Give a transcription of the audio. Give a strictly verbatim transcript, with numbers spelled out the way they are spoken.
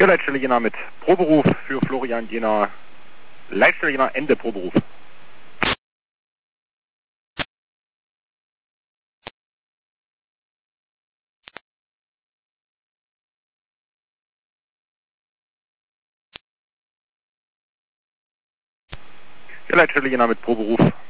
Leitstelle Jena mit Proberuf für Florian Jena. Leitstelle Jena, Ende Proberuf. Leitstelle Jena mit Proberuf.